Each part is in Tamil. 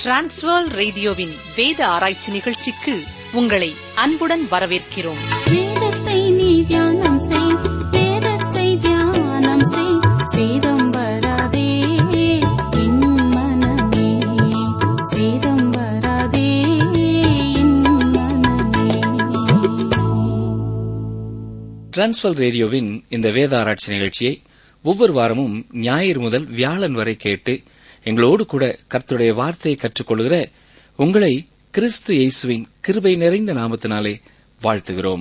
டிரான்ஸ்வேர்ல்ட் ரேடியோவின் வேத ஆராய்ச்சி நிகழ்ச்சிக்கு உங்களை அன்புடன் வரவேற்கிறோம். வேதத்தை நீ தியானம் செய், வேதத்தை தியானம் செய், சேதம் வராதே என் மனமே, சேதம் வராதே என் மனமே. டிரான்ஸ்வேர்ல்ட் ரேடியோவின் இந்த வேத ஆராய்ச்சி நிகழ்ச்சியை ஒவ்வொரு வாரமும் ஞாயிறு முதல் வியாழன் வரை கேட்டு எங்களோடு கூட கர்த்தருடைய வார்த்தையை கற்றுக்கொள்கிற உங்களை கிறிஸ்து இயேசுவின் கிருபை நிறைந்த நாமத்தினாலே வாழ்த்துகிறோம்.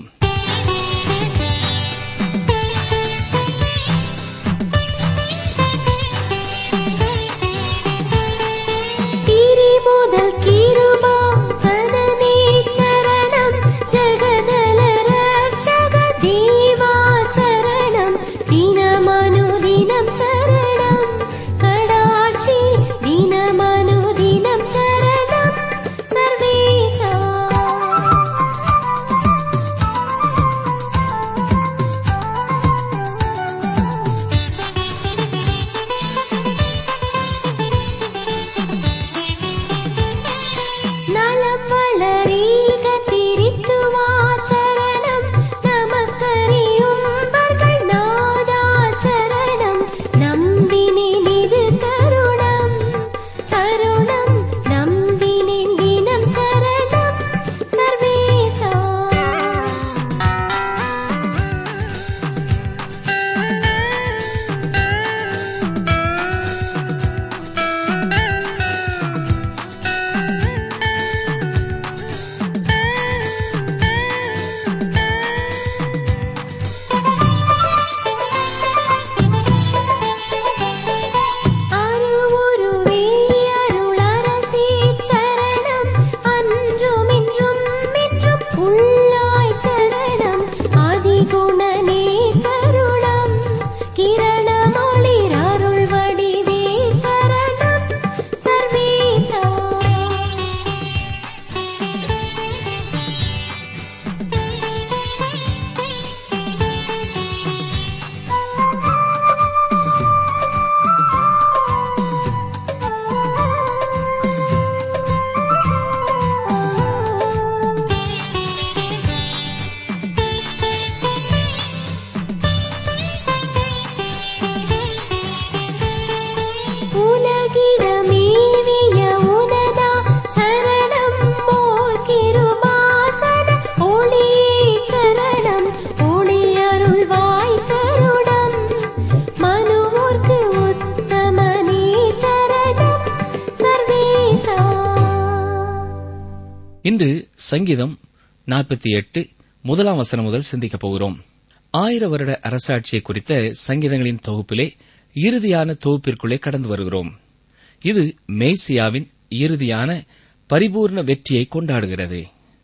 இன்று சங்கீதம் 48 முதலாம் வசனம் முதல் சிந்திக்கப் போகிறோம். 1000 வருட அரசாட்சியை குறித்த சங்கீதங்களின் தொகுப்பிலே இறுதியான தொகுப்பிற்குள்ளே கடந்து வருகிறோம். இது மேசியாவின் இறுதியான பரிபூர்ண வெற்றியை கொண்டாடுகிறது.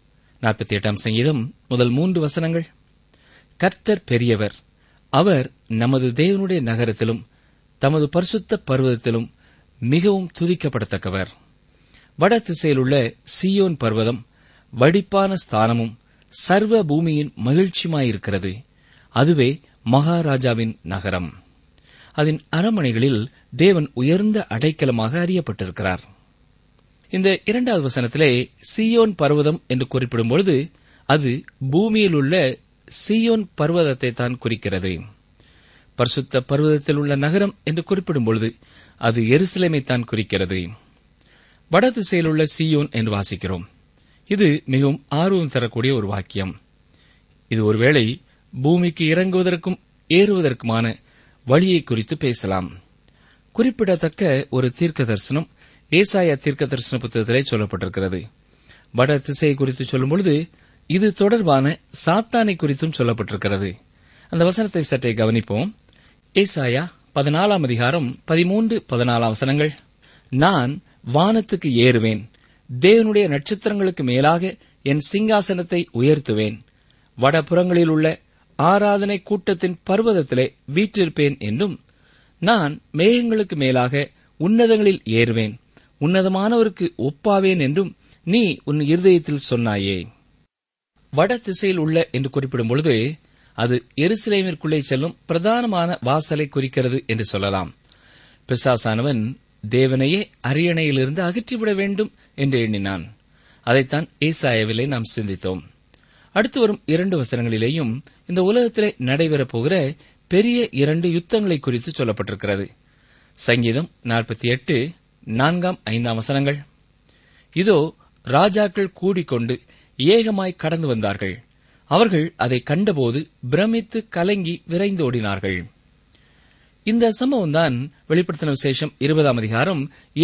48ஆம் சங்கீதம் முதல் 3 வசனங்கள். கர்த்தர் பெரியவர், அவர் நமது தேவனுடைய நகரத்திலும் தமது பரிசுத்த பர்வதத்திலும் மிகவும் துதிக்கப்படத்தக்கவர். வட திசையிலுள்ள சீயோன் பர்வதம் வடிப்பான ஸ்தானமும் சர்வ பூமியின் மகிழ்ச்சியுமாயிருக்கிறது. அதுவே மகாராஜாவின் நகரம். அதன் அரண்மனைகளில் தேவன் உயர்ந்த அடைக்கலமாக அறியப்பட்டிருக்கிறார். இந்த 2வது வசனத்திலே சீயோன் பர்வதம் என்று குறிப்பிடும்பொழுது அது பூமியில் உள்ள சீயோன் பர்வதத்தை தான் குறிக்கிறது. பரிசுத்த பர்வதத்தில் உள்ள நகரம் என்று குறிப்பிடும்பொழுது அது எருசலேமை தான் குறிக்கிறது. வடதிசையில் உள்ள சீயோன் என்று வாசிக்கிறோம். இது மிகவும் ஆர்வம் தரக்கூடிய ஒரு வாக்கியம். இது ஒருவேளை பூமிக்கு இறங்குவதற்கும் ஏறுவதற்குமான வழியை குறித்து பேசலாம். குறிப்பிடத்தக்க ஒரு தீர்க்க தரிசனம் ஏசாயா தீர்க்க தரிசன புத்தகத்திலே சொல்லப்பட்டிருக்கிறது. வட திசையை குறித்து சொல்லும்பொழுது இது தொடர்பான சாத்தானை குறித்தும் சொல்லப்பட்டிருக்கிறது. அந்த வசனத்தை சற்றே கவனிப்போம். ஏசாயா 14ஆம் அதிகாரம் 13-14 வசனங்கள். நான் வானத்துக்கு ஏறுவேன், தேவனுடைய நட்சத்திரங்களுக்கு மேலாக என் சிங்காசனத்தை உயர்த்துவேன், வடபுறங்களில் உள்ள ஆராதனை கூட்டத்தின் பர்வதத்திலே வீற்றிருப்பேன் என்றும், நான் மேகங்களுக்கு மேலாக உன்னதங்களில் ஏறுவேன், உன்னதமானவருக்கு ஒப்பாவேன் என்றும் நீ உன் இருதயத்தில் சொன்னாயே. வட திசையில் உள்ள என்று குறிப்பிடும்பொழுது அது எருசலேமிற்குள்ளே செல்லும் பிரதானமான வாசலை குறிக்கிறது என்று சொல்லலாம். பிசாசானவன் தேவனையே அரியணையிலிருந்து அகற்றிவிட வேண்டும் என்று எண்ணினான். அதைத்தான் ஏசாயாவிலே நாம் சிந்தித்தோம். அடுத்து வரும் 2 வசனங்களிலேயும் இந்த உலகத்திலே நடைபெறப் போகிற பெரிய 2 யுத்தங்களை குறித்து சொல்லப்பட்டிருக்கிறது. சங்கீதம் 48 4-5 வசனங்கள். இதோ ராஜாக்கள் கூடிக்கொண்டு ஏகமாய் கடந்து வந்தார்கள். அவர்கள் அதை கண்டபோது பிரமித்து கலங்கி விரைந்து ஓடினார்கள். இந்த சம்பவம்தான் வெளிப்படுத்தின விசேஷம் 20 அதிகாரம்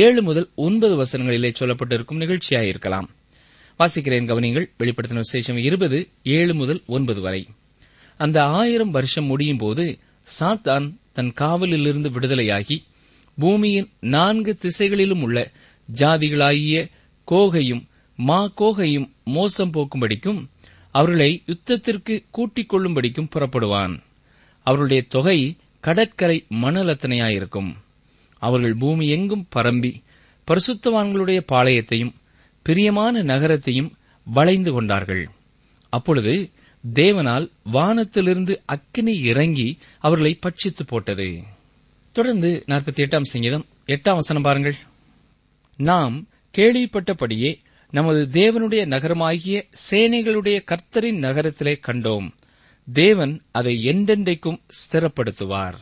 7-9 வசனங்களிலே சொல்லப்பட்டிருக்கும் நிகழ்ச்சியாயிருக்கலாம். வாசிக்கிறேன், கவனிங்கள். வெளிப்படுத்தின விசேஷம் 20 7-9 வரை. அந்த 1000 வருஷம் முடியும் போது சாத்தான் தன் காவலிலிருந்து விடுதலையாகி பூமியின் 4 திசைகளிலும் உள்ள ஜாதிகளாகிய கோகையும் மாகோகையும் மோசம் போக்கும்படிக்கும் அவர்களை யுத்தத்திற்கு கூட்டிக் கொள்ளும்படிக்கும் புறப்படுவான். அவர்களுடைய தொகை கடற்கரை மணலத்தனையாயிருக்கும். அவர்கள் பூமி எங்கும் பரம்பி பரிசுத்தவான்களுடைய பாளையத்தையும் பிரியமான நகரத்தையும் வளைந்து கொண்டார்கள். அப்பொழுது தேவனால் வானத்திலிருந்து அக்கினி இறங்கி அவர்களை பட்சித்து போட்டது. தொடர்ந்து 48 சங்கீதம் 8 வசனம் பாருங்கள். நாம் கேள்விப்பட்டபடியே நமது தேவனுடைய நகரமாகிய சேனைகளுடைய கர்த்தரின் நகரத்திலே கண்டோம். தேவன் அதை என்றென்றைக்கும் ஸ்திரப்படுத்துவார்.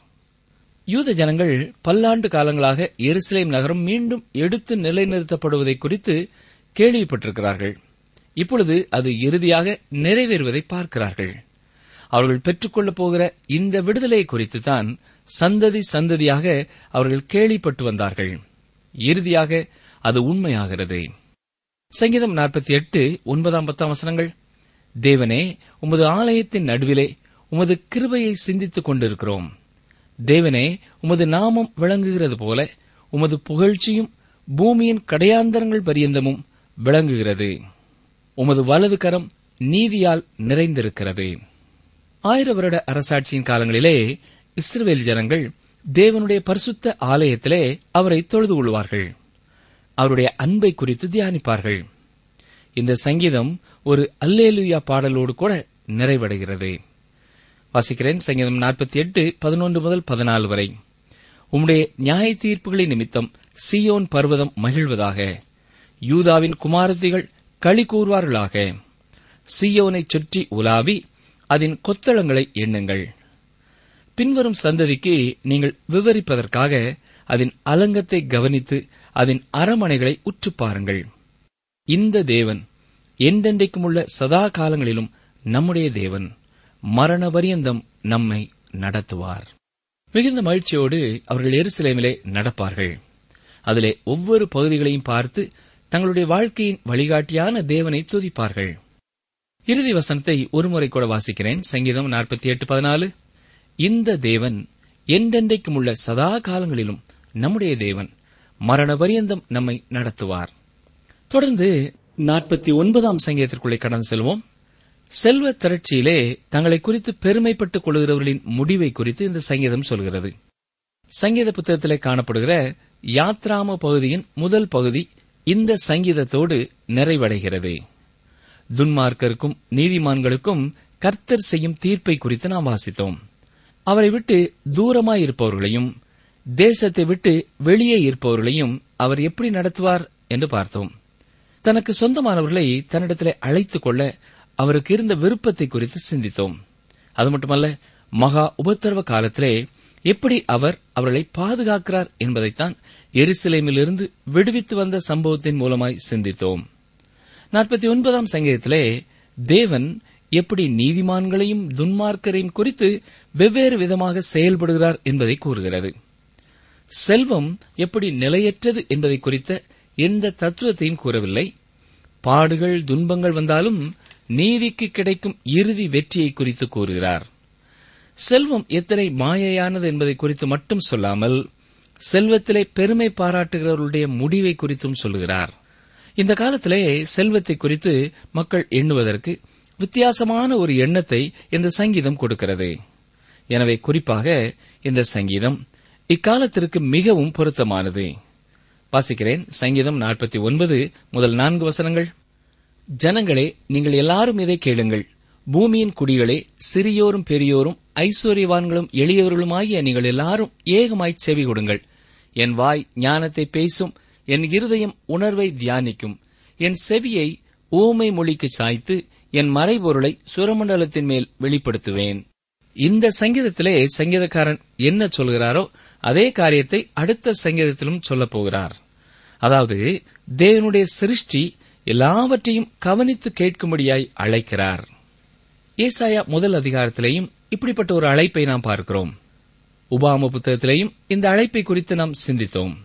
யூத ஜனங்கள் பல்லாண்டு காலங்களாக எருசலேம் நகரம் மீண்டும் எடுத்து நிலைநிறுத்தப்படுவதை குறித்து கேள்விப்பட்டிருக்கிறார்கள். இப்பொழுது அது இறுதியாக நிறைவேறுவதை பார்க்கிறார்கள். அவர்கள் பெற்றுக்கொள்ளப் போகிற இந்த விடுதலை குறித்துத்தான் சந்ததி சந்ததியாக அவர்கள் கேள்விப்பட்டு வந்தார்கள். இறுதியாக அது உண்மையாகிறது. சங்கீதம் 48 9-10 வசனங்கள். தேவனே, உமது ஆலயத்தின் நடுவிலே உமது கிருபையை சிந்தித்துக் கொண்டிருக்கிறோம். தேவனே, உமது நாமம் விளங்குகிறது போல உமது புகழ்ச்சியும் பூமியின் கடையாந்தரங்கள் பரியந்தமும் விளங்குகிறது. உமது வலது கரம் நீதியால் நிறைந்திருக்கிறது. 1000 வருட அரசாட்சியின் காலங்களிலே இஸ்ரவேல் ஜனங்கள் தேவனுடைய பரிசுத்த ஆலயத்திலே அவரை தொழுது கொள்வார்கள். அவருடைய அன்பை குறித்து தியானிப்பார்கள். இந்த சங்கீதம் ஒரு அல்லேலூயா பாடலோடு கூட நிறைவடைகிறது. வாசிக்கிறேன். சங்கீதம் 48 11-14 வரை. உம்முடைய நியாய தீர்ப்புகளின் நிமித்தம் சீயோன் பர்வதம் மகிழ்வதாக. யூதாவின் குமாரத்திகள் களி கூறுவார்களாக. சீயோனைச் சுற்றி உலாவி அதன் கொத்தளங்களை எண்ணுங்கள். பின்வரும் சந்ததிக்கு நீங்கள் விவரிப்பதற்காக அதன் அலங்கத்தை கவனித்து அதன் அரமனைகளை உற்றுப் பாருங்கள். இந்த தேவன் என்றென்றைக்கும் உள்ள சதா காலங்களிலும் நம்முடைய தேவன். மரண பரியந்தம் நம்மை நடத்துவார். மிகுந்த மகிழ்ச்சியோடு அவர்கள் எருசலேமிலே நடப்பார்கள். அதிலே ஒவ்வொரு பகுதிகளையும் பார்த்து தங்களுடைய வாழ்க்கையின் வழிகாட்டியான தேவனை துதிப்பார்கள். இறுதி வசனத்தை ஒருமுறை கூட வாசிக்கிறேன். சங்கீதம் 48:14. இந்த தேவன் என்றென்றைக்கும் உள்ள சதா காலங்களிலும் நம்முடைய தேவன். மரண பரியந்தம் நம்மை நடத்துவார். தொடர்ந்து 49 சங்கீதத்திற்குள்ளே கடந்து செல்வோம். செல்வ திரட்சியிலே தங்களை குறித்து பெருமைப்பட்டுக் கொள்கிறவர்களின் முடிவை குறித்து இந்த சங்கீதம் சொல்கிறது. சங்கீத புத்தகத்திலே காணப்படுகிற யாத்ராம பகுதியின் முதல் பகுதி இந்த சங்கீதத்தோடு நிறைவடைகிறது. துன்மார்க்கருக்கும் நீதிமான்களுக்கும் கர்த்தர் செய்யும் தீர்ப்பை குறித்து நாம் வாசித்தோம். அவரை விட்டு தூரமாயிருப்பவர்களையும் தேசத்தை விட்டு வெளியே இருப்பவர்களையும் அவர் எப்படி நடத்துவார் என்று பார்த்தோம். தனக்கு சொந்தமானவர்களை தன்னிடத்திலே அழைத்துக் கொள்ள அவருக்கு இருந்த விருப்பத்தை குறித்து சிந்தித்தோம். அது மட்டுமல்ல, மகா உபத்திரவ காலத்திலே எப்படி அவர் அவர்களை பாதுகாக்கிறார் என்பதைத்தான் எருசலேமிலிருந்து விடுவித்து வந்த சம்பவத்தின் மூலமாய் சிந்தித்தோம். 49 சங்கீதத்திலே தேவன் எப்படி நீதிமான்களையும் துன்மார்க்கரையும் குறித்து வெவ்வேறு விதமாக செயல்படுகிறார் என்பதை கூறுகிறது. செல்வம் எப்படி நிலையற்றது என்பதை குறித்த எந்த தத்துவத்தையும் கூறவில்லை. பாடுகள் துன்பங்கள் வந்தாலும் நீதிக்கு கிடைக்கும் இறுதி வெற்றியை குறித்து கூறுகிறார். செல்வம் எத்தனை மாயையானது என்பதை குறித்து மட்டும் சொல்லாமல் செல்வத்திலே பெருமை பாராட்டுகிறவர்களுடைய முடிவை குறித்தும் சொல்லுகிறார். இந்த காலத்திலே செல்வத்தை குறித்து மக்கள் எண்ணுவதற்கு வித்தியாசமான ஒரு எண்ணத்தை இந்த சங்கீதம் கொடுக்கிறது. எனவே குறிப்பாக இந்த சங்கீதம் இக்காலத்திற்கு மிகவும் பொருத்தமானது. வாசிக்கிறேன். சங்கீதம் 49 முதல் 4 வசனங்கள். ஜனங்களே, நீங்கள் எல்லாரும் இதை கேளுங்கள். பூமியின் குடிகளே, சிறியோரும் பெரியோரும் ஐஸ்வர்யவான்களும் எளியவர்களுமாகிய நீங்கள் எல்லாரும் ஏகமாய்ச் செவி கொடுங்கள். என் வாய் ஞானத்தை பேசும், என் இருதயம் உணர்வை தியானிக்கும், என் செவியை ஊமை மொழிக்கு சாய்த்து என் மறைபொருளை சுரமண்டலத்தின் மேல் வெளிப்படுத்துவேன். இந்த சங்கீதத்திலே சங்கீதக்காரன் என்ன சொல்கிறாரோ அதே காரியத்தை அடுத்த சங்கீதத்திலும் சொல்லப் போகிறார். அதாவது தேவனுடைய சிருஷ்டி எல்லாவற்றையும் கவனித்து கேட்கும்படியாய் அழைக்கிறார். ஏசாயா முதல் அதிகாரத்திலேயும் இப்படிப்பட்ட ஒரு அழைப்பை நாம் பார்க்கிறோம். உபாம புத்தகத்திலேயும் இந்த அழைப்பை குறித்து நாம் சிந்தித்தோம்.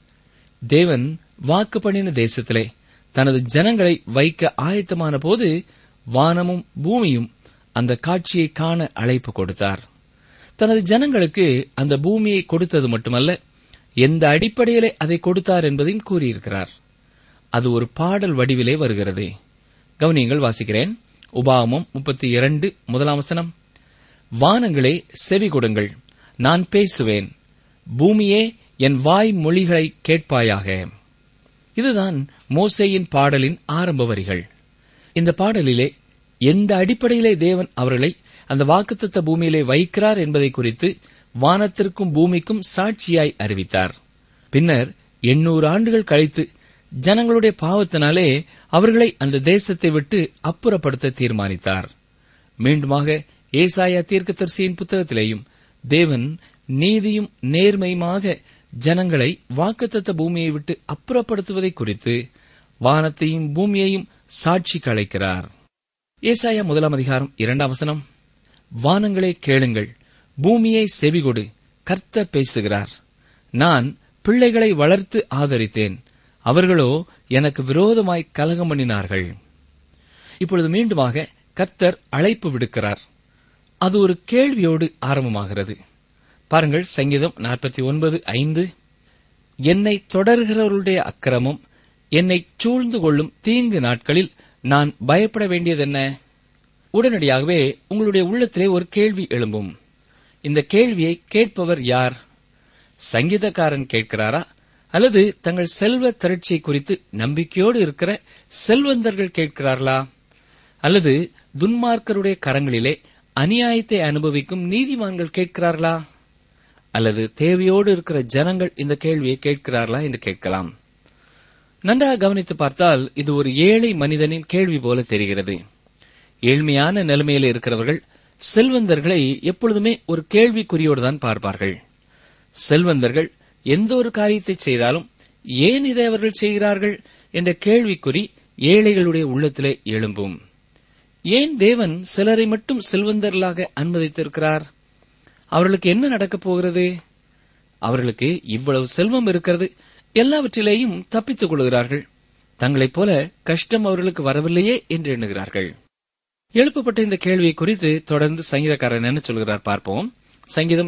தேவன் வாக்கு பண்ணின தேசத்திலே தனது ஜனங்களை வைக்க ஆயத்தமான போது வானமும் பூமியும் அந்த காட்சியை காண அழைப்பு கொடுத்தார். தனது ஜனங்களுக்கு அந்த பூமியை கொடுத்தது மட்டுமல்ல, எந்த அடிப்படையிலே அதை கொடுத்தார் என்பதையும் கூறியிருக்கிறார். அது ஒரு பாடல் வடிவிலே வருகிறது. கவனியங்கள், வாசிக்கிறேன். உபாகமம் 32 முதலாம் வசனம். வானங்களே செவி கொடுங்கள், நான் பேசுவேன், பூமியே என் வாய் மொழிகளை கேட்பாயாக. இதுதான் மோசேயின் பாடலின் ஆரம்ப வரிகள். இந்த பாடலிலே எந்த அடிப்படையிலே தேவன் அவர்களை அந்த வாக்குத்தத்த பூமியிலே வைக்கிறார் என்பதை குறித்து வானத்திற்கும் பூமிக்கும் சாட்சியாய் அறிவித்தார். பின்னர் 800 ஆண்டுகள் கழித்து ஜனங்களுடைய பாவத்தினாலே அவர்களை அந்த தேசத்தை விட்டு அப்புறப்படுத்த தீர்மானித்தார். மீண்டுமாக ஏசாயா தீர்க்கதரிசியின் புத்தகத்திலேயும் தேவன் நீதியும் நேர்மையுமாக ஜனங்களை வாக்குத்தத்த பூமியை விட்டு அப்புறப்படுத்துவதை குறித்து வானத்தையும் பூமியையும் சாட்சிக்கு அழைக்கிறார். ஏசாயா 1 அதிகாரம் 2 வசனம். வானங்களே கேளுங்கள், பூமியை செவிகொடு, கர்த்தர் பேசுகிறார். நான் பிள்ளைகளை வளர்த்து ஆதரித்தேன், அவர்களோ எனக்கு விரோதமாய் கலகம் பண்ணினார்கள். இப்பொழுது மீண்டுமாக கர்த்தர் அழைப்பு விடுக்கிறார். அது ஒரு கேள்வியோடு ஆரம்பமாகிறது. பாருங்கள், சங்கீதம் 49:5. என்னை தொடர்கிறவர்களுடைய அக்கிரமம், என்னை சூழ்ந்து கொள்ளும் தீங்கு நாட்களில் நான் பயப்பட வேண்டியதென்ன? உடனடியாகவே உங்களுடைய உள்ளத்திலே ஒரு கேள்வி எழும்பும். இந்த கேள்வியை கேட்பவர் யார்? சங்கீதக்காரன் கேட்கிறாரா, அல்லது தங்கள் செல்வ திரட்சியை குறித்து நம்பிக்கையோடு இருக்கிற செல்வந்தர்கள் கேட்கிறார்களா, அல்லது துன்மார்க்கருடைய கரங்களிலே அநியாயத்தை அனுபவிக்கும் நீதிமான்கள் கேட்கிறார்களா, அல்லது தேவையோடு இருக்கிற ஜனங்கள் இந்த கேள்வியை கேட்கிறார்களா என்று கேட்கலாம். நன்றாக கவனித்து பார்த்தால் இது ஒரு ஏழை மனிதனின் கேள்வி போல தெரிகிறது. ஏழ்மையான நிலைமையில் இருக்கிறவர்கள் செல்வந்தர்களை எப்பொழுதுமே ஒரு கேள்விக்குறியோடுதான் பார்ப்பார்கள். செல்வந்தர்கள் எந்த ஒரு காரியத்தை செய்தாலும் ஏன் இதை அவர்கள் செய்கிறார்கள் என்ற கேள்விக்குறி ஏழைகளுடைய உள்ளத்திலே எழும்பும். ஏன் தேவன் சிலரை மட்டும் செல்வந்தர்களாக அனுமதித்திருக்கிறார்? அவர்களுக்கு என்ன நடக்கப் போகிறது? அவர்களுக்கு இவ்வளவு செல்வம் இருக்கிறது, எல்லாவற்றிலேயும் தப்பித்துக் கொள்கிறார்கள், தங்களைப் போல கஷ்டம் அவர்களுக்கு வரவில்லையே என்று எண்ணுகிறார்கள். எழுப்பப்பட்ட இந்த கேள்வியை குறித்து தொடர்ந்து சங்கீதக்காரன் என்ன சொல்கிறார் பார்ப்போம். சங்கீதம்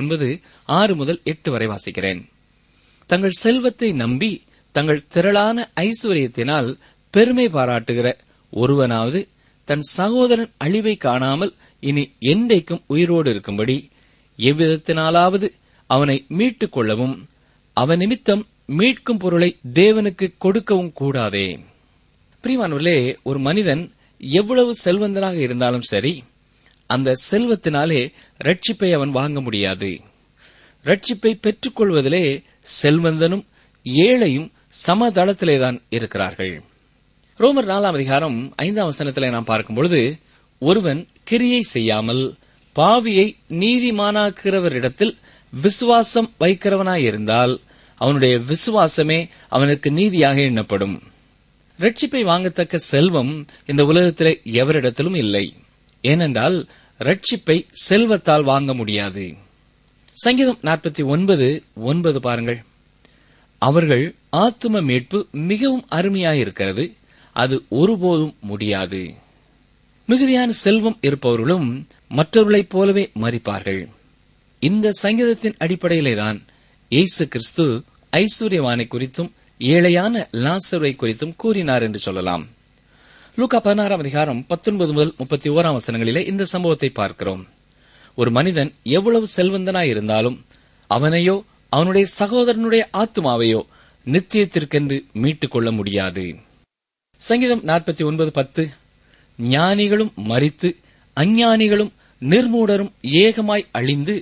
49:6-8 வரை வாசிக்கிறேன். தங்கள் செல்வத்தை நம்பி தங்கள் திரளான ஐஸ்வர்யத்தினால் பெருமை பாராட்டுகிற ஒருவனாவது தன் சகோதரன் அழிவை காணாமல் இனி என்றைக்கும் உயிரோடு இருக்கும்படி எவ்விதத்தினாலாவது அவனை மீட்டுக் கொள்ளவும் அவன் நிமித்தம் மீட்கும் பொருளை தேவனுக்கு கொடுக்கவும் கூடாதே. பிரியமானவர்களே, ஒரு மனிதன் எவ்வளவு செல்வந்தனாக இருந்தாலும் சரி, அந்த செல்வத்தினாலே ரட்சிப்பை அவன் வாங்க முடியாது. ரட்சிப்பை பெற்றுக் கொள்வதிலே செல்வந்தனும் ஏழையும் சமதளத்திலேதான் இருக்கிறார்கள். ரோமர் 4 அதிகாரம் 5 வசனத்திலே நாம் பார்க்கும்பொழுது, ஒருவன் கிரியை செய்யாமல் பாவியை நீதிமானாக்குகிறவரிடத்தில் விசுவாசம் வைக்கிறவனாயிருந்தால் அவனுடைய விசுவாசமே அவனுக்கு நீதியாக எண்ணப்படும். ரட்சிப்பை வாங்கத்தக்க செல்வம் இந்த உலகத்திலே எவரிடத்திலும் இல்லை. ஏனென்றால் ரட்சிப்பை செல்வத்தால் வாங்க முடியாது. சங்கீதம் 49:9 பாருங்கள். அவர்கள் ஆத்தும மீட்பு மிகவும் அருமையாயிருக்கிறது, அது ஒருபோதும் முடியாது. மிகுதியான செல்வம் இருப்பவர்களும் மற்றவர்களைப் போலவே மரிப்பார்கள். இந்த சங்கீதத்தின் அடிப்படையிலேதான் இயேசு கிறிஸ்து ஐஸ்வர்யவானை குறித்தும் ஏழையான லாசரை குறித்தும் கூறினார் என்று சொல்லலாம். லூக்கா 16 அதிகாரம் 19-31 வசனங்களிலே இந்த சம்பவத்தை பார்க்கிறோம். ஒரு மனிதன் எவ்வளவு செல்வந்தனாயிருந்தாலும் அவனையோ அவனுடைய சகோதரனுடைய ஆத்துமாவையோ நித்தியத்திற்கென்று மீட்டுக் கொள்ள முடியாது. சங்கீதம் 49:10 ஞானிகளும் மரித்து அஞ்ஞானிகளும் நிர்மூடரும் ஏகமாய் அழிந்து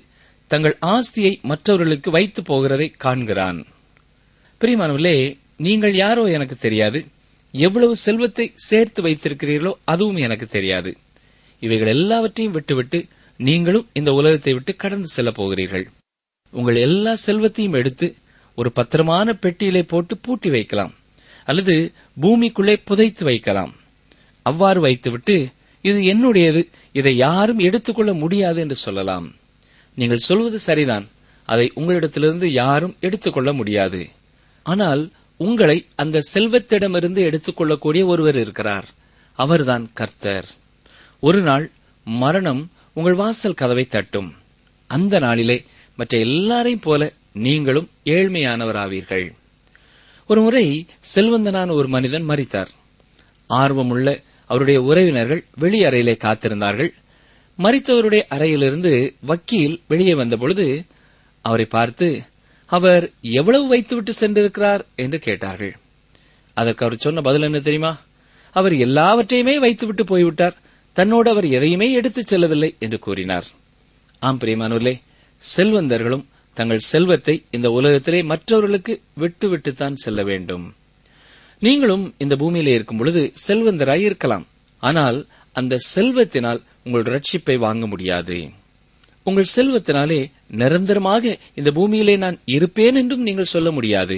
தங்கள் ஆஸ்தியை மற்றவர்களுக்கு வைத்து போகிறதை காண்கிறான். பிரியமானவர்களே, நீங்கள் யாரோ எனக்கு தெரியாது. எவ்வளவு செல்வத்தை சேர்த்து வைத்திருக்கிறீர்களோ அதுவும் எனக்கு தெரியாது. இவைகள் எல்லாவற்றையும் விட்டுவிட்டு நீங்களும் இந்த உலகத்தை விட்டு கடந்து செல்லப் போகிறீர்கள். உங்கள் எல்லா செல்வத்தையும் எடுத்து ஒரு பத்திரமான பெட்டியிலே போட்டு பூட்டி வைக்கலாம், அல்லது பூமிக்குள்ளே புதைத்து வைக்கலாம். அவ்வாறு வைத்துவிட்டு இது என்னுடையது, இதை யாரும் எடுத்துக்கொள்ள முடியாது என்று சொல்லலாம். நீங்கள் சொல்வது சரிதான், அதை உங்களிடத்திலிருந்து யாரும் எடுத்துக்கொள்ள முடியாது. ஆனால் உங்களை அந்த செல்வத்திடமிருந்து எடுத்துக்கொள்ளக்கூடிய ஒருவர் இருக்கிறார். அவர்தான் கர்த்தர். ஒரு நாள் மரணம் உங்கள் வாசல் கதவை தட்டும். அந்த நாளிலே மற்ற எல்லாரையும் போல நீங்களும் ஏழ்மையானவராவீர்கள். ஒருமுறை செல்வந்தனான ஒரு மனிதன் மரித்தார். ஆர்வமுள்ள அவருடைய உறவினர்கள் வெளியறையிலே காத்திருந்தார்கள். மரித்தவருடைய அறையிலிருந்து வக்கீல் வெளியே வந்தபொழுது அவரை பார்த்து, அவர் எவ்வளவு வைத்துவிட்டு சென்றிருக்கிறார் என்று கேட்டார்கள். அதற்கு அவர் சொன்ன பதில் என்ன தெரியுமா? அவர் எல்லாவற்றையுமே வைத்துவிட்டு போய்விட்டார், தன்னோடு அவர் எதையுமே எடுத்துச் செல்லவில்லை என்று கூறினார். ஆம் பிரியமானவர்களே, செல்வந்தர்களும் தங்கள் செல்வத்தை இந்த உலகத்திலே மற்றவர்களுக்கு விட்டுவிட்டுத்தான் செல்ல வேண்டும். நீங்களும் இந்த பூமியிலே இருக்கும் பொழுது செல்வந்தராய் இருக்கலாம். ஆனால் அந்த செல்வத்தினால் உங்கள் ரட்சிப்பை வாங்க முடியாது. உங்கள் செல்வத்தினாலே நிரந்தரமாக இந்த பூமியிலே நான் இருப்பேன் என்றும் நீங்கள் சொல்ல முடியாது.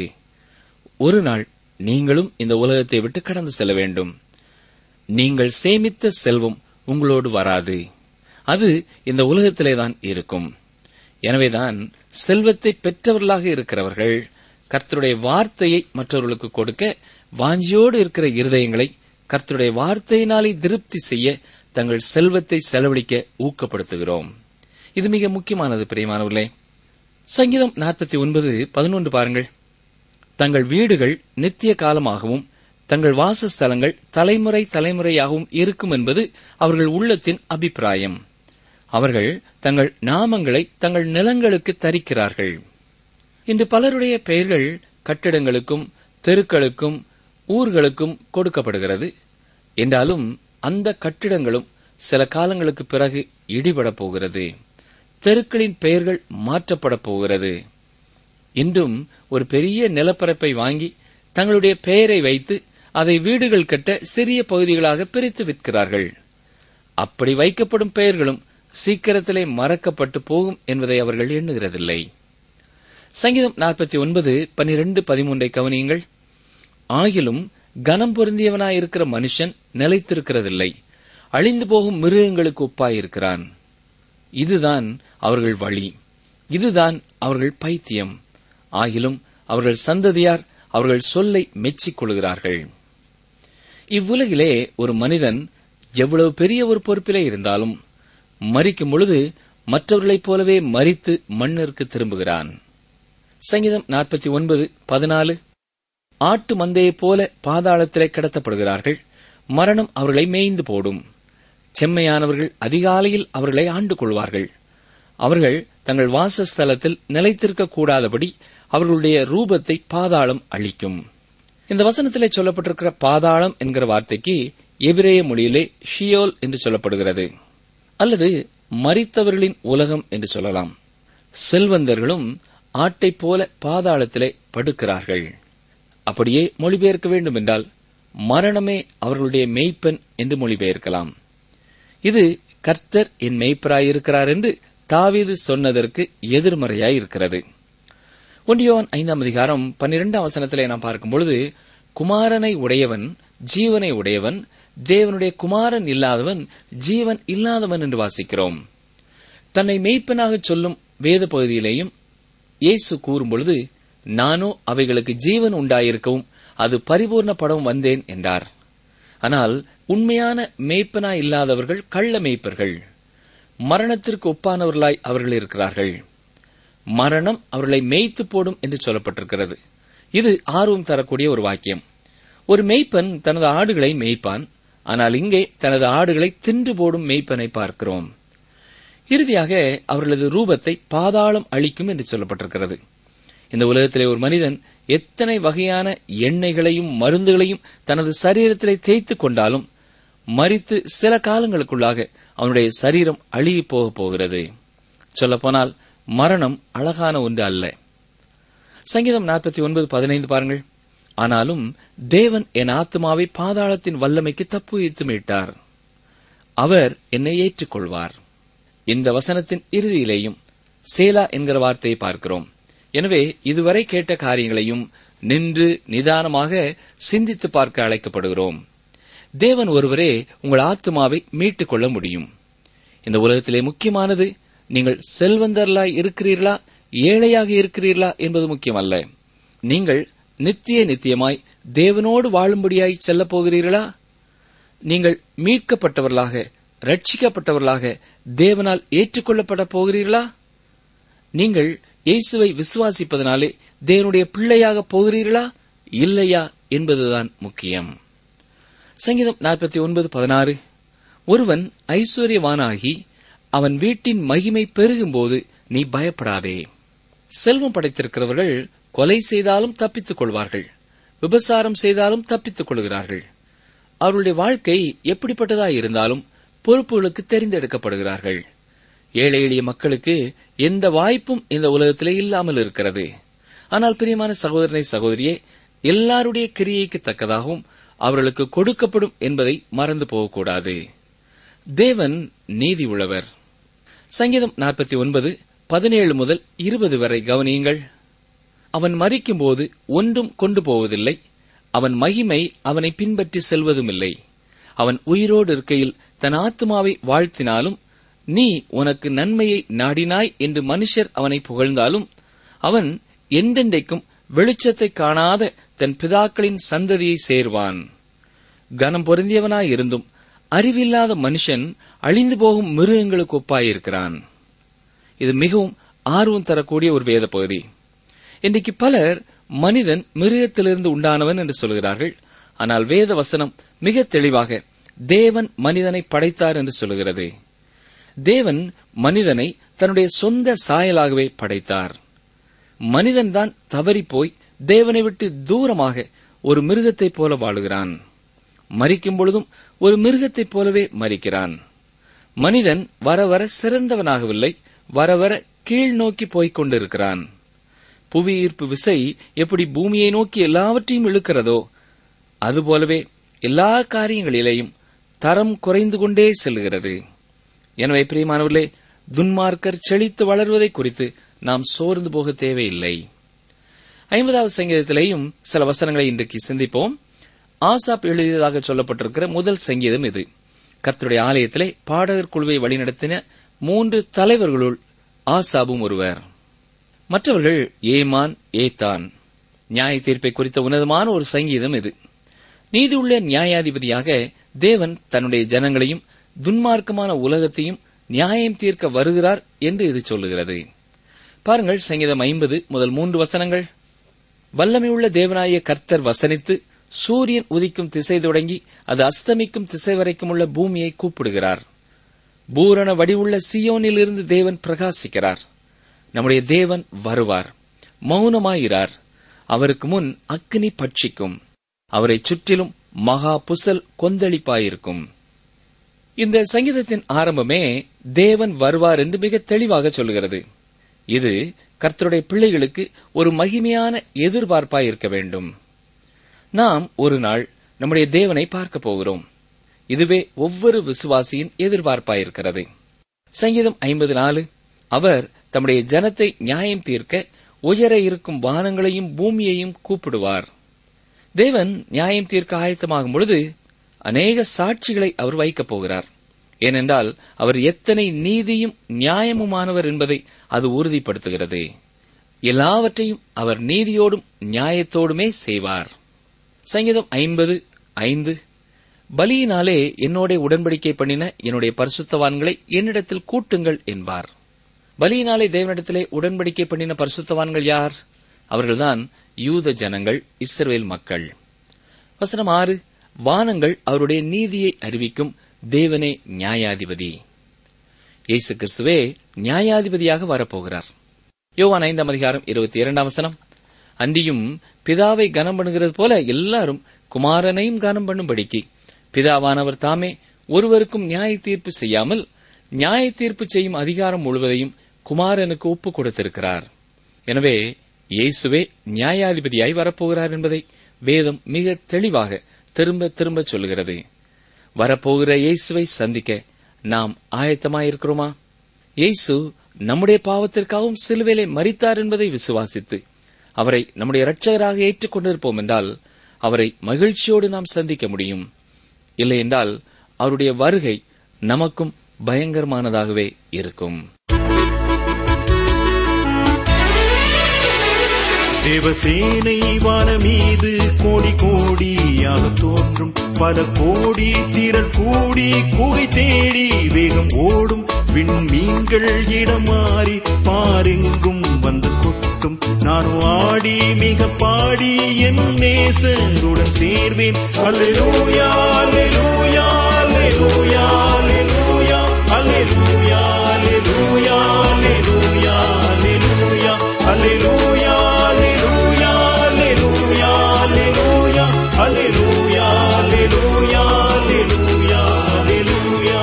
ஒரு நாள் நீங்களும் இந்த உலகத்தை விட்டு கடந்து செல்ல வேண்டும். நீங்கள் சேமித்த செல்வம் உங்களோடு வராது. அது இந்த உலகத்திலேதான் இருக்கும். எனவேதான் செல்வத்தை பெற்றவர்களாக இருக்கிறவர்கள் கர்த்தருடைய வார்த்தையை மற்றவர்களுக்கு கொடுக்க வாஞ்சியோடு இருக்கிற இருதயங்களை கர்த்தருடைய வார்த்தையினாலே திருப்தி செய்ய தங்கள் செல்வத்தை செலவழிக்க ஊக்கப்படுத்துகிறோம். இது மிக முக்கியமானது பிரியமானவர்களே. சங்கீதம் 49:11 பாருங்கள். தங்கள் வீடுகள் நித்திய காலமாகவும் தங்கள் வாசஸ்தலங்கள் தலைமுறை தலைமுறையாகவும் இருக்கும் என்பது அவர்கள் உள்ளத்தின் அபிப்பிராயம். அவர்கள் தங்கள் நாமங்களை தங்கள் நிலங்களுக்கு தரிக்கிறார்கள். இன்று பலருடைய பெயர்கள் கட்டிடங்களுக்கும் தெருக்களுக்கும் ஊர்களுக்கும் கொடுக்கப்படுகிறது. என்றாலும் அந்த கட்டிடங்களும் சில காலங்களுக்கு பிறகு இடிபடப் போகிறது. தெருக்களின் பெயர்கள் மாற்றப்படப் போகிறது. இன்றும் ஒரு பெரிய நிலப்பரப்பை வாங்கி தங்களுடைய பெயரை வைத்து அதை வீடுகள் கட்ட சிறிய பகுதிகளாக பிரித்து விற்கிறார்கள். அப்படி வைக்கப்படும் பெயர்களும் சீக்கிரத்திலே மறக்கப்பட்டு போகும் என்பதை அவர்கள் எண்ணுகிறதில்லை. சங்கீதம் 49:12-13 கவனியுங்கள். ஆகிலும் கனம் பொருந்தியவனாயிருக்கிற மனுஷன் நிலைத்திருக்கிறதில்லை, அழிந்து போகும் மிருகங்களுக்கு ஒப்பாயிருக்கிறான். இதுதான் அவர்கள் வழி, இதுதான் அவர்கள் பைத்தியம். ஆகிலும் அவர்கள் சந்ததியார் அவர்கள் சொல்லை மெச்சிக் கொள்கிறார்கள். இவ்வுலகிலே ஒரு மனிதன் எவ்வளவு பெரிய ஒரு பொறுப்பிலே இருந்தாலும் மரிக்கும் பொழுது மற்றவர்களைப் போலவே மரித்து மண்ணிற்கு திரும்புகிறான். சங்கீதம் 49:14 ஆட்டு மந்தையைப் போல பாதாளத்திலே கடத்தப்படுகிறார்கள், மரணம் அவர்களை மேய்ந்து போடும். செம்மையானவர்கள் அதிகாலையில் அவர்களை ஆண்டு கொள்வார்கள். அவர்கள் தங்கள் வாசஸ்தலத்தில் நிலைத்திருக்க கூடாதபடி அவர்களுடைய ரூபத்தை பாதாளம் அழிக்கும். இந்த வசனத்திலே சொல்லப்பட்டிருக்கிற பாதாளம் என்கிற வார்த்தைக்கு எபிரேய மொழியிலே ஷியோல் என்று சொல்லப்படுகிறது, அல்லது மரித்தவர்களின் உலகம் என்று சொல்லலாம். செல்வந்தர்களும் ஆட்டைப் போல பாதாளத்திலே படுக்கிறார்கள். அப்படியே மொழிபெயர்க்க வேண்டும் என்றால் மரணமே அவர்களுடைய மேய்ப்பன் என்று மொழிபெயர்க்கலாம். இது கர்த்தர் என் மேய்ப்பராயிருக்கிறார் என்று தாவீது சொன்னதற்கு எதிர்மறையாயிருக்கிறது. 1 யோவான் 5:12 நாம் பார்க்கும்பொழுது, குமாரனை உடையவன் ஜீவனை உடையவன், தேவனுடைய குமாரன் இல்லாதவன் ஜீவன் இல்லாதவன் என்று வாசிக்கிறோம். தன்னை மேய்ப்பனாக சொல்லும் வேத பகுதியிலேயும் இயேசு கூறும்பொழுது, நானோ அவைகளுக்கு ஜீவன் உண்டாயிருக்கவும் அது பரிபூர்ணப்படவும் வந்தேன் என்றார். ஆனால் உண்மையான மேய்ப்பனாய் இல்லாதவர்கள் கள்ள மேய்ப்பர்கள், மரணத்திற்கு ஒப்பானவர்களாய் அவர்கள் இருக்கிறார்கள். மரணம் அவர்களை மேய்த்து போடும் என்று சொல்லப்பட்டிருக்கிறது. இது ஆர்வம் தரக்கூடிய ஒரு வாக்கியம். ஒரு மேய்ப்பன் தனது ஆடுகளை மேய்ப்பான், ஆனால் இங்கே தனது ஆடுகளை தின்று போடும் மேய்ப்பனை பார்க்கிறோம். இறுதியாக அவர்களது ரூபத்தை பாதாளம் அழிக்கும் என்று சொல்லப்பட்டிருக்கிறது. இந்த உலகத்திலே ஒரு மனிதன் எத்தனை வகையான எண்ணெய்களையும் மருந்துகளையும் தனது சரீரத்திலே தேய்த்துக் கொண்டாலும் மரித்து சில காலங்களுக்குள்ளாக அவனுடைய சரீரம் அழுகி போகப் போகிறது. சொல்லப்போனால் மரணம் அழகான ஒன்று அல்ல. சங்கீதம் 49:15 பாருங்கள். ஆனாலும் தேவன் என் ஆத்துமாவை பாதாளத்தின் வல்லமைக்கு தப்புவித்து மீட்டார். அவர் என்னை ஏற்றுக்கொள்வார். இந்த வசனத்தின் இறுதியிலேயும் சேலா என்கிற வார்த்தையை பார்க்கிறோம். எனவே இதுவரை கேட்ட காரியங்களையும் நின்று நிதானமாக சிந்தித்து பார்க்க அழைக்கப்படுகிறோம். தேவன் ஒருவரே உங்கள் ஆத்துமாவை மீட்டுக் கொள்ள முடியும். இந்த உலகத்திலே முக்கியமானது நீங்கள் செல்வந்தர்களாய் இருக்கிறீர்களா, ஏழையாக இருக்கிறீர்களா என்பது முக்கியமல்ல. நீங்கள் நித்தியமாய் தேவனோடு வாழும்படியாய் செல்லப் போகிறீர்களா? நீங்கள் மீட்கப்பட்டவர்களாக, ரட்சிக்கப்பட்டவர்களாக, தேவனால் ஏற்றுக்கொள்ளப்பட போகிறீர்களா? நீங்கள் இயேசுவை விசுவாசிப்பதனாலே தேவனுடைய பிள்ளையாக போகிறீர்களா, இல்லையா என்பதுதான் முக்கியம். சங்கீதம் 49:16 ஒருவன் ஐஸ்வர்யவானாகி அவன் வீட்டின் மகிமை பெருகும்போது நீ பயப்படாதே. செல்வம் படைத்திருக்கிறவர்கள் கொலை செய்தாலும் தப்பித்துக் கொள்வார்கள், விபசாரம் செய்தாலும் தப்பித்துக் கொள்கிறார்கள். அவருடைய வாழ்க்கை எப்படிப்பட்டதாய் இருந்தாலும் பொறுப்புகளுக்கு தெரிந்தெடுக்கப்படுகிறார்கள். ஏழை எளிய மக்களுக்கு எந்த வாய்ப்பும் இந்த உலகத்திலே இல்லாமல் இருக்கிறது. ஆனால் பிரியமான சகோதரனை, சகோதரியே, எல்லாருடைய கிரியைக்கு தக்கதாகவும் அவர்களுக்கு கொடுக்கப்படும் என்பதை மறந்து போகக்கூடாது. தேவன் நீதி உள்ளவர். சங்கீதம் 49:17-20 வரை கவனியுங்கள். அவன் மரிக்கும்போது ஒன்றும் கொண்டு போவதில்லை, அவன் மகிமை அவனை பின்பற்றி செல்வதுமில்லை. அவன் உயிரோடு இருக்கையில் தன் ஆத்துமாவை வாழ்த்தினாலும், நீ உனக்கு நன்மையை நாடினாய் என்று மனுஷர் அவனை புகழ்ந்தாலும், அவன் என்றென்றைக்கும் வெளிச்சத்தை காணாத தன் பிதாக்களின் சந்ததியை சேர்வான். கனம் பொருந்தியவனாயிருந்தும் அறிவில்லாத மனுஷன் அழிந்து போகும் மிருகங்களுக்கு ஒப்பாயிருக்கிறான். இது மிகவும் ஆர்வம் தரக்கூடிய ஒரு வேத பகுதி. இன்றைக்கு பலர் மனிதன் மிருகத்திலிருந்து உண்டானவன் என்று சொல்கிறார்கள். ஆனால் வேத வசனம் மிக தெளிவாக தேவன் மனிதனை படைத்தார் என்று சொல்கிறது. தேவன் மனிதனை தன்னுடைய சொந்த சாயலாகவே படைத்தார். மனிதன்தான் தவறிப்போய் தேவனை விட்டு தூரமாக ஒரு மிருகத்தைப் போல வாழுகிறான். மரிக்கும் பொழுதும் ஒரு மிருகத்தைப் போலவே மரிக்கிறான். மனிதன் வர வர சிறந்தவனாகவில்லை, வர வர கீழ் நோக்கி போய்க் கொண்டிருக்கிறான். புவி ஈர்ப்பு விசை எப்படி பூமியை நோக்கி எல்லாவற்றையும் இழுக்கிறதோ அதுபோலவே எல்லா காரியங்களிலேயும் தரம் குறைந்து கொண்டே செல்கிறது. எனவே பிரியமானவர்களே, துன்மார்க்கர் செழித்து வளர்வதை குறித்து நாம் சோர்ந்து போக தேவையில்லை. 50வது சங்கீதத்திலேயும் சில வசனங்களை இன்றைக்கு சிந்திப்போம். ஆசாப் எழுதியதாக சொல்லப்பட்டிருக்கிற முதல் சங்கீதம் இது. கர்த்தருடைய ஆலயத்திலே பாடகர் குழுவை வழிநடத்தின 3 தலைவர்களுள் ஆசாபும் ஒருவர். மற்றவர்கள் ஏமான், ஏத்தான். நியாய தீர்ப்பை குறித்த உன்னதமான ஒரு சங்கீதம் இது. நீதியுள்ள நியாயாதிபதியாக தேவன் தன்னுடைய ஜனங்களையும் துன்மார்க்கமான உலகத்தையும் நியாயம் தீர்க்க வருகிறார் என்று இது சொல்லுகிறது. பாருங்கள், சங்கீதம் 50 வசனங்கள். வல்லமையுள்ள தேவனாய கர்த்தர் வசனித்து சூரியன் உதிக்கும் திசை தொடங்கி அது அஸ்தமிக்கும் திசை வரைக்கும் உள்ள பூமியை கூப்பிடுகிறார். பூரண வடிவுள்ள சீயோனிலிருந்து தேவன் பிரகாசிக்கிறார். நம்முடைய தேவன் வருவார். மௌனமாயிரார். அவருக்கு முன் அக்கினி பட்சிக்கும். அவரை சுற்றிலும் மகா புசல் கொந்தளிப்பாயிருக்கும். இந்த சங்கீதத்தின் ஆரம்பமே தேவன் வருவார் என்று மிக தெளிவாக சொல்கிறது. இது கர்த்தருடைய பிள்ளைகளுக்கு ஒரு மகிமையான எதிர்பார்ப்பாய் இருக்க வேண்டும். நாம் ஒரு நாள் நம்முடைய தேவனை பார்க்க போகிறோம். இதுவே ஒவ்வொரு விசுவாசியின் எதிர்பார்ப்பாயிருக்கிறது. சங்கீதம் 54 அவர் தம்முடைய ஜனத்தை நியாயம் தீர்க்க உயர இருக்கும் வானங்களையும் பூமியையும் கூப்பிடுவார். தேவன் நியாயம் தீர்க்க ஆயத்தமாகும் பொழுது அநேக சாட்சிகளை அவர் வைக்கப் போகிறார். ஏனென்றால் அவர் எத்தனை நீதியும் நியாயமுமானவர் என்பதை அது உறுதிப்படுத்துகிறது. எல்லாவற்றையும் அவர் நீதியோடும் நியாயத்தோடுமே செய்வார். சங்கீதம் 50:5 பலியினாலே என்னோட உடன்படிக்கை பண்ணின என்னுடைய பரிசுத்தவான்களை என்னிடத்தில் கூட்டுங்கள் என்பார். பலியினாலே தேவனிடத்திலே உடன்படிக்கை பண்ணின பரிசுத்தவான்கள் யார்? அவர்கள்தான் யூத ஜனங்கள், இஸ்ரவேல் மக்கள். வசனம் 6 வானங்கள் அவருடைய நீதியை அறிவிக்கும். தேவனே நியாயாதிபதி. இயேசு கிறிஸ்துவே நியாயாதிபதியாக வரப்போகிறார். யோவான் 5:22 அன்றியும் பிதாவை கனம் பண்ணுகிறது போல எல்லாரும் குமாரனையும் கனம் பண்ணும்படிக்கு பிதாவானவர் தாமே ஒருவருக்கும் நியாய தீர்ப்பு செய்யாமல் நியாய தீர்ப்பு செய்யும் அதிகாரம் முழுவதையும் குமாரனுக்கு ஒப்புக் கொடுத்திருக்கிறார். எனவே இயேசுவே நியாயாதிபதியாய் வரப்போகிறார் என்பதை வேதம் மிக தெளிவாக திரும்ப திரும்ப சொல்கிறது. வரப்போகிற இயேசுவை சந்திக்க நாம் ஆயத்தமாயிருக்கிறோமா? இயேசு நம்முடைய பாவத்திற்காகவும் சிலுவையிலே மரித்தார் என்பதை விசுவாசித்து அவரை நம்முடைய இரட்சகராக ஏற்றுக் கொண்டிருப்போம் என்றால் அவரை மகிழ்ச்சியோடு நாம் சந்திக்க முடியும். இல்லையென்றால் அவருடைய வருகை நமக்கும் பயங்கரமானதாகவே இருக்கும். தேவசேனை வானமீது கோடி கோடியாக தோன்றும், பல கோடி திரள் கூடி கூகை தேடி வேகம் ஓடும், விண்மீன்கள் இடம் மாறி பாரெங்கும் வந்து கொட்டும். நான் ஆடி மிக பாடி என் நேசருடன் சேர்வேன். அல்லேலூயா அல்லேலூயா அல்லேலூயா அல்லேலூயா அல்லேலூயா அல்லேலூயா அல்லேலூயா அல்லேலூயா அல்லேலூயா அல்லேலூயா அல்லேலூயா அல்லேலூயா அல்லேலூயா அல்லேலூயா அல்லேலூயா அல்லேலூயா.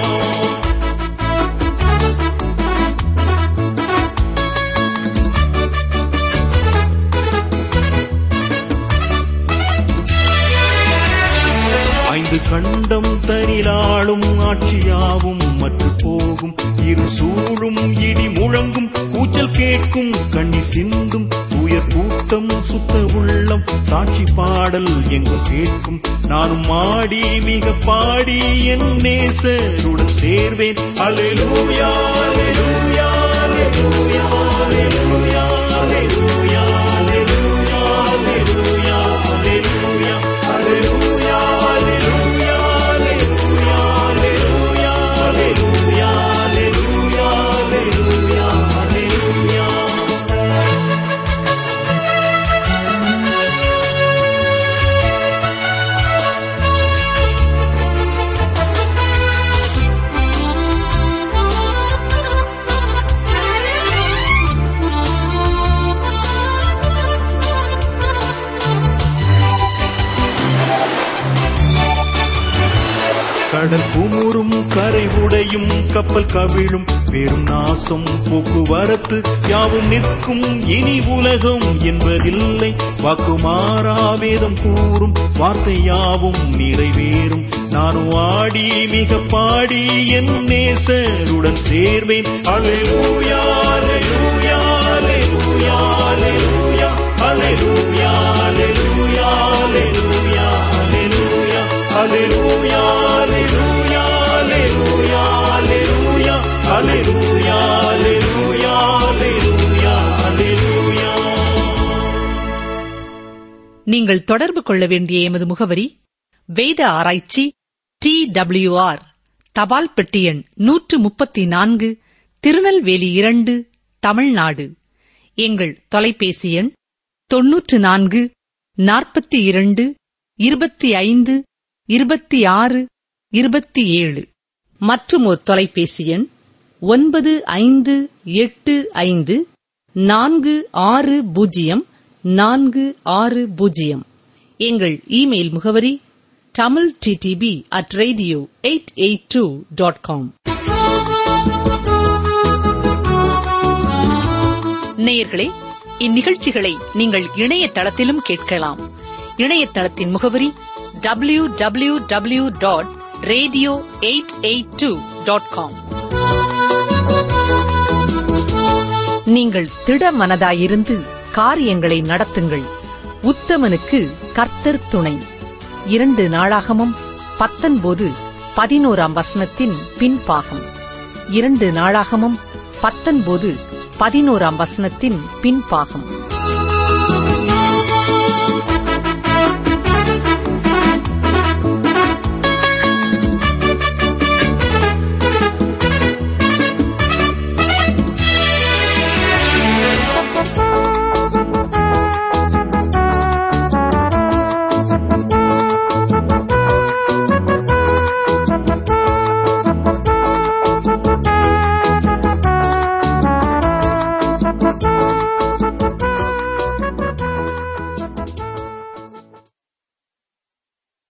ஐந்து கண்டம் தனிலாளும் ஆட்சியாவும் மற்று போகும், இரு சூழும் இடி முழங்கும், கூச்சல் கேட்கும், கண்ணீர் சிந்தும், உயர் கூட்டம் சுத்த உள்ளம், சாட்சி பாடல் எங்கும் கேட்கும். நானும் ஆடி மிக பாடி என் நேசருடன் சேர்வேன். அல்லேலூயா அல்லேலூயா அல்லேலூயா அல்லேலூயா அல்லேலூயா அல்லேலூயா அல்லேலூயா அல்லேலூயா அல்லேலூயா அல்லேலூயா அல்லேலூயா அல்லேலூயா அல்லேலூயா அல்லேலூயா அல்லேலூயா. கடல் குமுறும், கரை உடையும், கப்பல் கவிழும், பெரும் நாசம், போக்குவரத்து யாவும் நிற்கும், இனி உலகம் என்பதில்லை. வாக்குமாறா வேதம் கூறும், வார்த்தை யாவும் நிறைவேறும். நானும் ஆடி மிக பாடி என் நேசருடன் சேர்வேன். அல்லேலூயா அல்லேலூயா அல்லேலூயா அல்லேலூயா அல்லேலூயா அல்லேலூயா அல்லேலூயா அல்லேலூயா அல்லேலூயா அல்லேலூயா அல்லேலூயா அல்லேலூயா அல்லேலூயா அல்லேலூயா அல்லேலூயா. நீங்கள் தொடர்பு கொள்ள வேண்டிய எமது முகவரி: வேத ஆராய்ச்சி, TWR, தபால் பெட்டி எண் 134, திருநெல்வேலி 2, தமிழ்நாடு. எங்கள் தொலைபேசி எண் 94 42 25 26 27. மற்றும் ஒரு தொலைபேசி எண் 9585 460 460. எங்கள் இமெயில் முகவரி tamilttb@radio882.com. நேயர்களே, இந்நிகழ்ச்சிகளை நீங்கள் இணையதளத்திலும் கேட்கலாம். இணையதளத்தின் முகவரி www.radio882.com. நீங்கள் திட மனதாயிருந்து காரியங்களை நடத்துங்கள். உத்தமனுக்கு கர்த்தர் துணை. 2 நாளாகமம் 19:11 பின்பாகம். 2 நாளாகமம் 19:11 பின்பாகம்.